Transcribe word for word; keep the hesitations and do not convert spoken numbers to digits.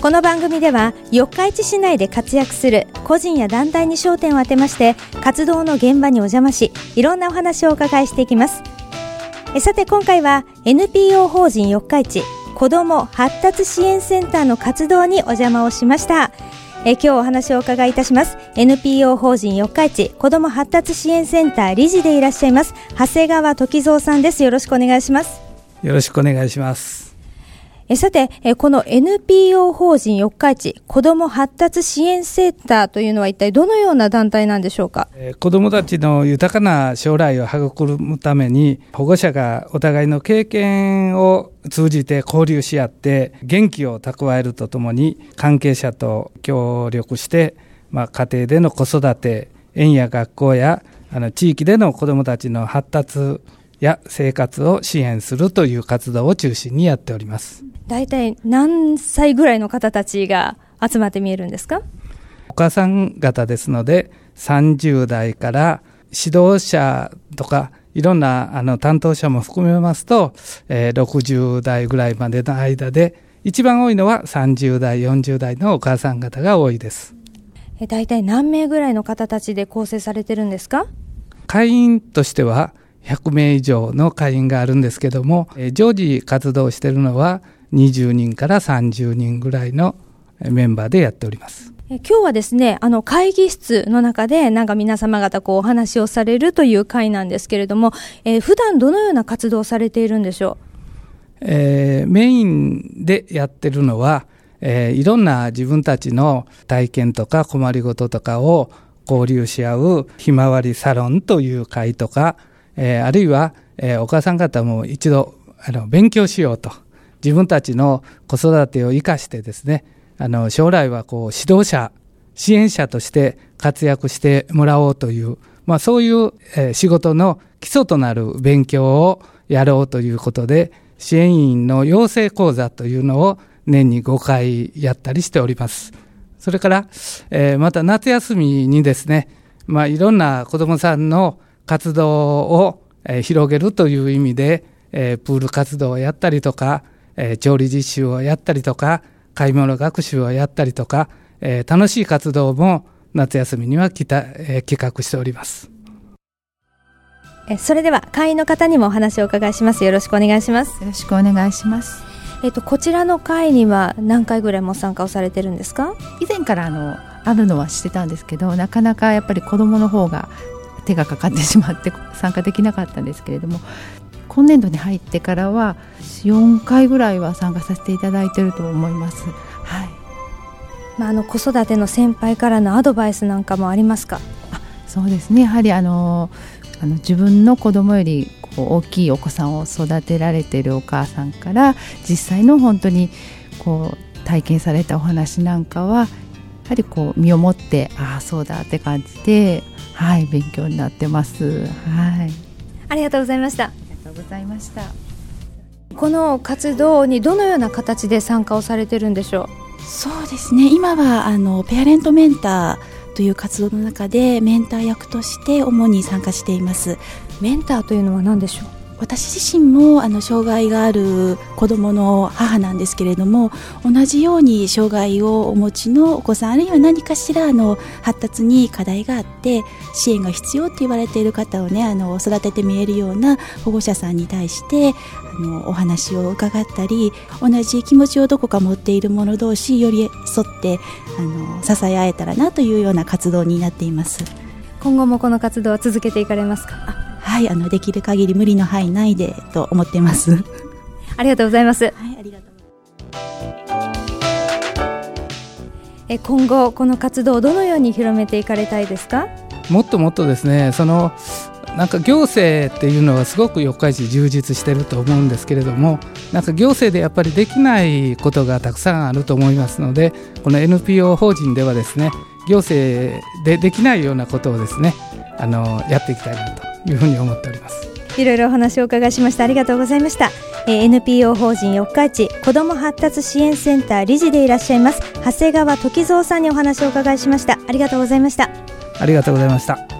この番組では四日市市内で活躍する個人や団体に焦点を当てまして、活動の現場にお邪魔し、いろんなお話をお伺いしていきます。えさて今回は エヌピーオー 法人四日市子ども発達支援センターの活動にお邪魔をしました。え今日お話をお伺いいたします エヌピーオー 法人四日市子ども発達支援センター理事でいらっしゃいます長谷川時蔵さんです。よろしくお願いします。 よろしくお願いします。 えさてえこの エヌピーオー 法人四日市子ども発達支援センターというのは一体どのような団体なんでしょうか。 え子どもたちの豊かな将来を育むために、保護者がお互いの経験を通じて交流し合って元気を蓄えるとともに、関係者と協力して、まあ、家庭での子育て、園や学校やあの地域での子どもたちの発達や生活を支援するという活動を中心にやっております。 大体何歳ぐらいの方たちが集まって見えるんですか。 お母さん方ですので、さんじゅう代から指導者とかいろんなあの担当者も含めますと、えー、ろくじゅう代ぐらいまでの間で、一番多いのはさんじゅう代よんじゅう代のお母さん方が多いです。 え大体何名ぐらいの方たちで構成されてるんですか。 会員としてはひゃく名以上の会員があるんですけども、えー、常時活動しているのはにじゅうにんからさんじゅうにんぐらいのメンバーでやっております。 え今日はですね、あの会議室の中でなんか皆様方こうお話をされるという会なんですけれども、えー、普段どのような活動をされているんでしょう。えー、メインでやってるのは、えー、いろんな自分たちの体験とか困りごととかを交流し合うひまわりサロンという会とか、えー、あるいは、えー、お母さん方も一度あの勉強しようと、自分たちの子育てを生かしてですね、あの将来はこう指導者、支援者として活躍してもらおうという、まあ、そういう、えー、仕事の基礎となる勉強をやろうということで、支援員の養成講座というのを年にごかいやったりしております。それから、えー、また夏休みにですね、まあ、いろんな子どもさんの活動を、えー、広げるという意味で、えー、プール活動をやったりとか、えー、調理実習をやったりとか、買い物学習をやったりとか、えー、楽しい活動も夏休みにはきた、えー、企画しております。 えそれでは会員の方にもお話をお伺いします。よろしくお願いします。 よろしくお願いします。 えっと、こちらの会には何回ぐらいも参加をされてるんですか。 以前からあのあるのはしてたんですけど、なかなかやっぱり子どもの方が手がかかってしまって参加できなかったんですけれども、今年度に入ってからはよんかいぐらいは参加させていただいていると思います。はい。 まあ、あの子育ての先輩からのアドバイスなんかもありますか。 あ、そうですね、やはりあのあの自分の子供よりこう大きいお子さんを育てられているお母さんから実際の本当にこう体験されたお話なんかはやはりこう身をもって、ああそうだって感じで、はい、勉強になってます。はい。 ありがとうございました。 ございました。 この活動にどのような形で参加をされてるんでしょう。 そうですね、今はあのペアレントメンターという活動の中でメンター役として主に参加しています。 メンターというのは何でしょう。 私自身もあの障害がある子どもの母なんですけれども、同じように障害をお持ちのお子さん、あるいは何かしらの発達に課題があって支援が必要と言われている方をね、あの育てて見えるような保護者さんに対してあのお話を伺ったり、同じ気持ちをどこか持っている者同士寄り添ってあの支え合えたらなというような活動になっています。 今後もこの活動は続けていかれますか。 はい、あのできる限り無理の範囲内でと思っています。 ありがとうございます。はい、 ありがとう。 え今後この活動をどのように広めていかれたいですか。 もっともっとですね、そのなんか行政っていうのはすごく四日市充実してると思うんですけれども、なんか行政でやっぱりできないことがたくさんあると思いますので、この エヌピーオー 法人ではですね、行政でできないようなことをですね、あのやっていきたいなというふうに思っております。 いろいろお話をお伺いしました。ありがとうございました。えー、エヌピーオー 法人四日市子ども発達支援センター理事でいらっしゃいます長谷川時蔵さんにお話をお伺いしました。ありがとうございました。 ありがとうございました。